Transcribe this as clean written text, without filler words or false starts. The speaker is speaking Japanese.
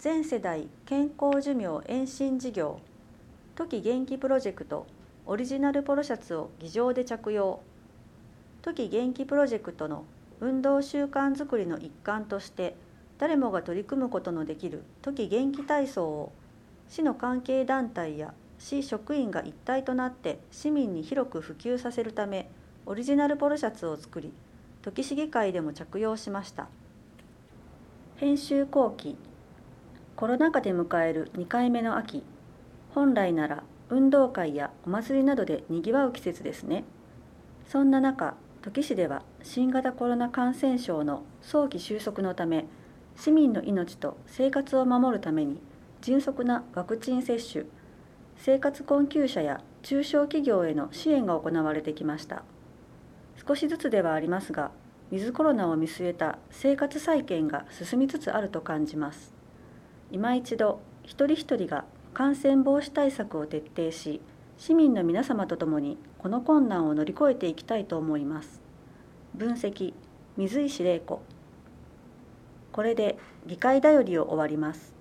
全世代健康寿命延伸事業トキ元気プロジェクトオリジナルポロシャツを議場で着用。トキ元気プロジェクトの運動習慣づくりの一環として誰もが取り組むことのできるトキ元気体操を市の関係団体や市職員が一体となって市民に広く普及させるためオリジナルポロシャツを作りトキ市議会でも着用しました。編集後期。コロナ禍で迎える2回目の秋。本来なら運動会やお祭りなどでにぎわう季節ですね。そんな中、土岐市では新型コロナ感染症の早期収束のため、市民の命と生活を守るために迅速なワクチン接種、生活困窮者や中小企業への支援が行われてきました。少しずつではありますが、ウィズコロナを見据えた生活再建が進みつつあると感じます。今一度、一人一人が感染防止対策を徹底し、市民の皆様と共にこの困難を乗り越えていきたいと思います。分析、水石玲子。これで議会だよりを終わります。